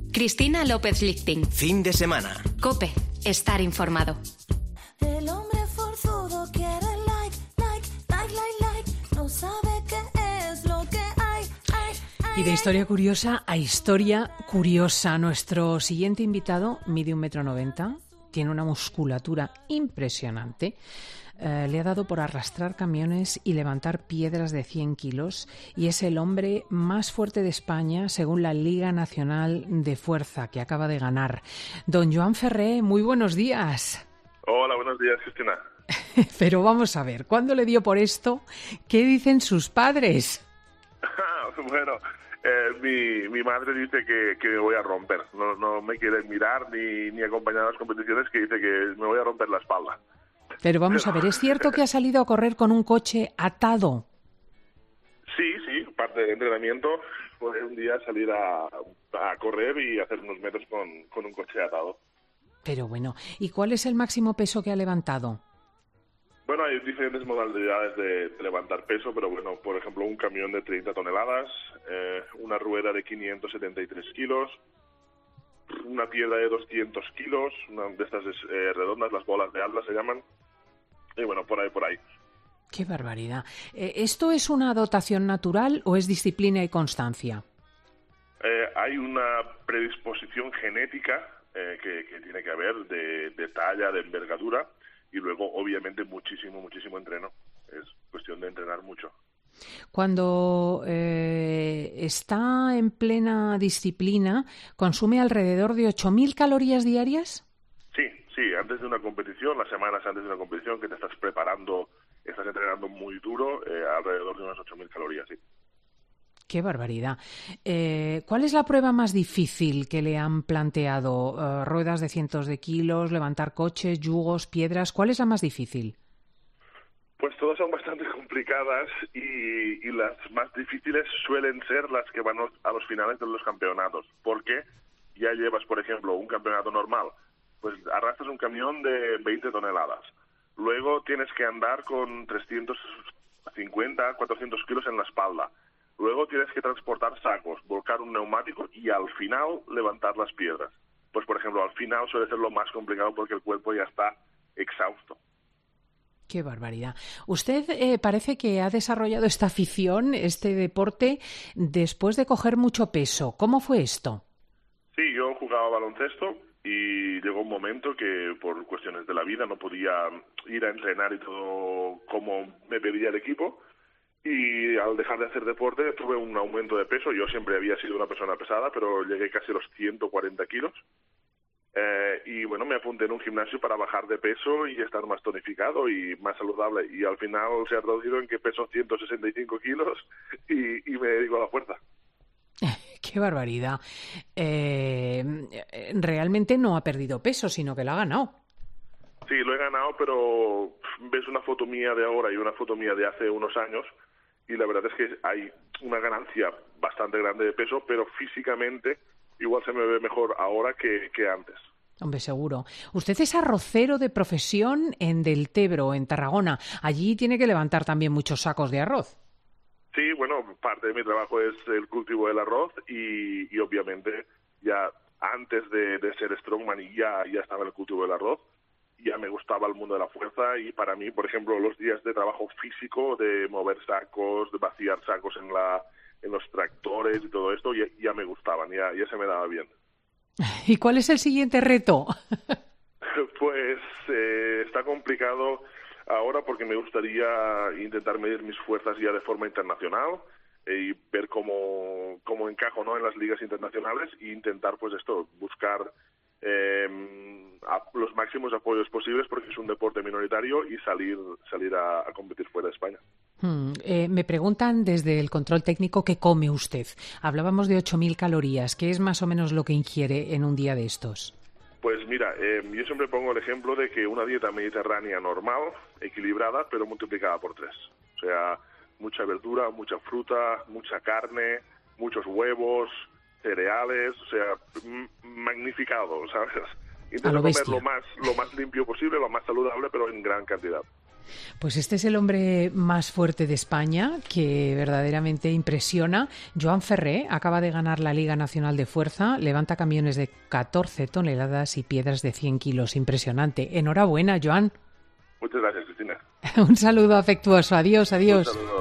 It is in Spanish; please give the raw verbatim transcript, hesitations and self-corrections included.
Cristina López Lichting. Fin de semana. COPE. Estar informado. El hombre forzudo quiere like, like, like, like, like. No sabe qué es lo que hay, hay, hay. Y de historia curiosa a historia curiosa. Nuestro siguiente invitado mide un metro noventa, tiene una musculatura impresionante. Eh, le ha dado por arrastrar camiones y levantar piedras de cien kilos y es el hombre más fuerte de España según la Liga Nacional de Fuerza que acaba de ganar. Don Joan Ferré, muy buenos días. Hola, buenos días, Cristina. Pero vamos a ver, ¿cuándo le dio por esto? ¿Qué dicen sus padres? Bueno, eh, mi, mi madre dice que, que me voy a romper. No, no me quiere mirar ni, ni acompañar a las competiciones, que dice que me voy a romper la espalda. Pero vamos a ver, ¿es cierto que ha salido a correr con un coche atado? Sí, sí, parte del entrenamiento fue un día salir a, a correr y hacer unos metros con, con un coche atado. Pero bueno, ¿y cuál es el máximo peso que ha levantado? Bueno, hay diferentes modalidades de, de levantar peso, pero bueno, por ejemplo, un camión de treinta toneladas, eh, una rueda de quinientos setenta y tres kilos, una piedra de doscientos kilos, una de estas eh, redondas, las bolas de Atlas se llaman, y bueno, por ahí, por ahí. ¡Qué barbaridad! Eh, ¿Esto es una dotación natural o es disciplina y constancia? Eh, hay una predisposición genética eh, que, que tiene que haber de, de talla, de envergadura, y luego, obviamente, muchísimo, muchísimo entreno. Es cuestión de entrenar mucho. Cuando eh, está en plena disciplina, ¿consume alrededor de ocho mil calorías diarias? Sí, sí, antes de una competición, las semanas antes de una competición, que te estás preparando, estás entrenando muy duro, eh, alrededor de unas ocho mil calorías, sí. ¡Qué barbaridad! Eh, ¿Cuál es la prueba más difícil que le han planteado? Eh, ¿Ruedas de cientos de kilos, levantar coches, yugos, piedras? ¿Cuál es la más difícil? Pues todas son bastante complicadas y, y las más difíciles suelen ser las que van a los finales de los campeonatos, porque ya llevas, por ejemplo, un campeonato normal, pues arrastras un camión de veinte toneladas, luego tienes que andar con trescientos cincuenta, cuatrocientos kilos en la espalda, luego tienes que transportar sacos, volcar un neumático y al final levantar las piedras. Pues, por ejemplo, al final suele ser lo más complicado porque el cuerpo ya está exhausto. ¡Qué barbaridad! Usted eh, parece que ha desarrollado esta afición, este deporte, después de coger mucho peso. ¿Cómo fue esto? Sí, yo jugaba baloncesto y llegó un momento que por cuestiones de la vida no podía ir a entrenar y todo como me pedía el equipo. Y al dejar de hacer deporte tuve un aumento de peso. Yo siempre había sido una persona pesada, pero llegué casi a los ciento cuarenta kilos. Eh, y bueno, me apunté en un gimnasio para bajar de peso y estar más tonificado y más saludable. Y al final se ha traducido en que peso ciento sesenta y cinco kilos y, y me dedico a la fuerza. ¡Qué barbaridad! Eh, realmente no ha perdido peso, sino que lo ha ganado. Sí, lo he ganado, pero ves una foto mía de ahora y una foto mía de hace unos años y la verdad es que hay una ganancia bastante grande de peso, pero físicamente igual se me ve mejor ahora que, que antes. Hombre, seguro. Usted es arrocero de profesión en Deltebro, en Tarragona. Allí tiene que levantar también muchos sacos de arroz. Sí, bueno, parte de mi trabajo es el cultivo del arroz y, y obviamente ya antes de, de ser strongman y ya, ya estaba en el cultivo del arroz, ya me gustaba el mundo de la fuerza y para mí, por ejemplo, los días de trabajo físico, de mover sacos, de vaciar sacos en la en los tractores y todo esto, ya, ya me gustaban, ya, ya se me daba bien. ¿Y cuál es el siguiente reto? Pues eh, está complicado ahora porque me gustaría intentar medir mis fuerzas ya de forma internacional eh, y ver cómo, cómo encajo, ¿no?, en las ligas internacionales e intentar pues esto, buscar eh, a los máximos apoyos posibles porque es un deporte minoritario y salir, salir a, a competir fuera de España. Hmm, eh, me preguntan desde el control técnico qué come usted. Hablábamos de ocho mil calorías. ¿Qué es más o menos lo que ingiere en un día de estos? Pues mira, eh, yo siempre pongo el ejemplo de que una dieta mediterránea normal, equilibrada, pero multiplicada por tres. O sea, mucha verdura, mucha fruta, mucha carne, muchos huevos, cereales, o sea, m- magnificado, ¿sabes? Intento comer lo más, lo más limpio posible, lo más saludable, pero en gran cantidad. Pues este es el hombre más fuerte de España, que verdaderamente impresiona. Joan Ferré acaba de ganar la Liga Nacional de Fuerza, levanta camiones de catorce toneladas y piedras de cien kilos. Impresionante. Enhorabuena, Joan. Muchas gracias, Cristina. Un saludo afectuoso. Adiós, adiós. Un saludo.